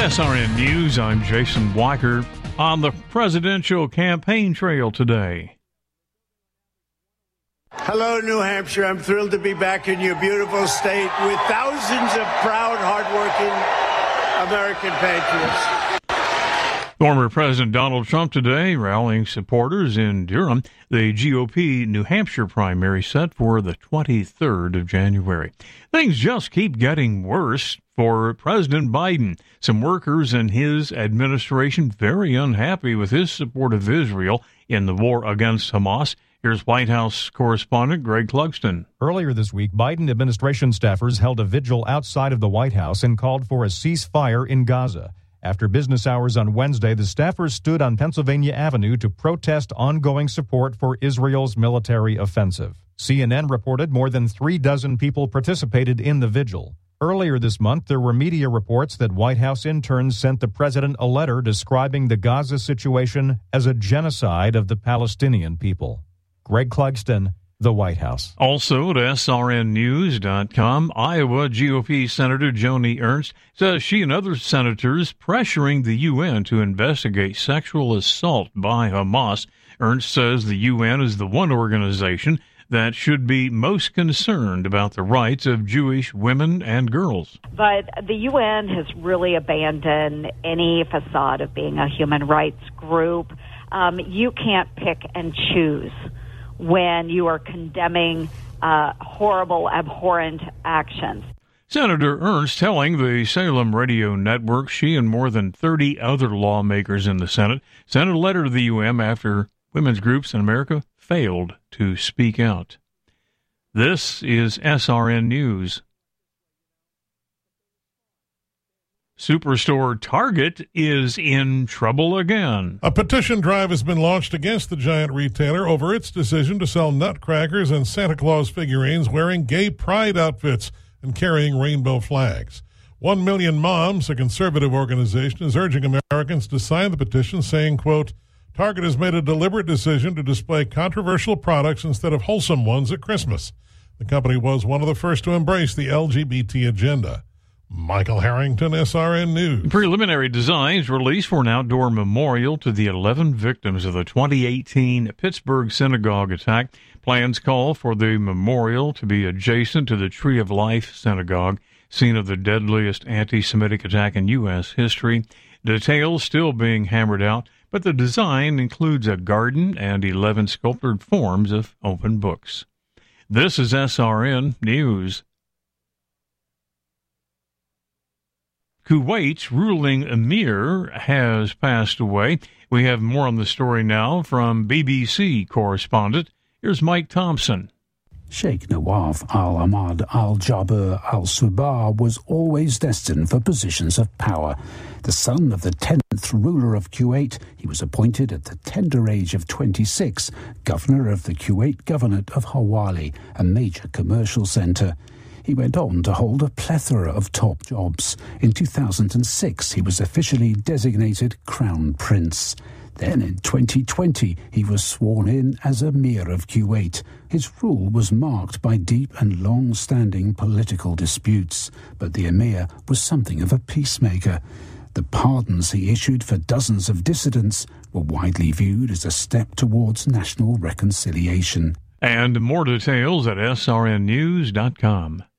SRN News, I'm Jason Weicker. On the presidential campaign trail today. Hello, New Hampshire. I'm thrilled to be back in your beautiful state with thousands of proud, hardworking American patriots. Former President Donald Trump today rallying supporters in Durham. The GOP New Hampshire primary set for the 23rd of January. Things just keep getting worse for President Biden. Some workers in his administration very unhappy with his support of Israel in the war against Hamas. Here's White House correspondent Greg Clugston. Earlier this week, Biden administration staffers held a vigil outside of the White House and called for a ceasefire in Gaza. After business hours on Wednesday, the staffers stood on Pennsylvania Avenue to protest ongoing support for Israel's military offensive. CNN reported more than 36 people participated in the vigil. Earlier this month, there were media reports that White House interns sent the president a letter describing the Gaza situation as a genocide of the Palestinian people. Greg Clugston, the White House. Also at srnnews.com, Iowa GOP Senator Joni Ernst says she and other senators pressuring the UN to investigate sexual assault by Hamas. Ernst says the UN is the one organization that should be most concerned about the rights of Jewish women and girls. But the UN has really abandoned any facade of being a human rights group. You can't pick and choose when you are condemning horrible, abhorrent actions. Senator Ernst telling the Salem Radio Network she and more than 30 other lawmakers in the Senate sent a letter to the UN after women's groups in America failed to speak out. This is SRN News. Superstore Target is in trouble again. A petition drive has been launched against the giant retailer over its decision to sell nutcrackers and Santa Claus figurines wearing gay pride outfits and carrying rainbow flags. 1 Million Moms, a conservative organization, is urging Americans to sign the petition, saying, quote, Target has made a deliberate decision to display controversial products instead of wholesome ones at Christmas. The company was one of the first to embrace the LGBT agenda. Michael Harrington, SRN News. Preliminary designs released for an outdoor memorial to the 11 victims of the 2018 Pittsburgh synagogue attack. Plans call for the memorial to be adjacent to the Tree of Life synagogue, scene of the deadliest anti-Semitic attack in U.S. history. Details still being hammered out, but the design includes a garden and 11 sculptured forms of open books. This is SRN News. Kuwait's ruling emir has passed away. We have more on the story now from BBC correspondent. Here's Mike Thompson. Sheikh Nawaf al-Ahmad al-Jaber al-Subah was always destined for positions of power. The son of the 10th ruler of Kuwait, he was appointed at the tender age of 26, governor of the Kuwait Governorate of Hawali, a major commercial centre. He went on to hold a plethora of top jobs. In 2006, he was officially designated Crown Prince. Then in 2020, he was sworn in as Emir of Kuwait. His rule was marked by deep and long-standing political disputes, but the Emir was something of a peacemaker. The pardons he issued for dozens of dissidents were widely viewed as a step towards national reconciliation. And more details at srnnews.com.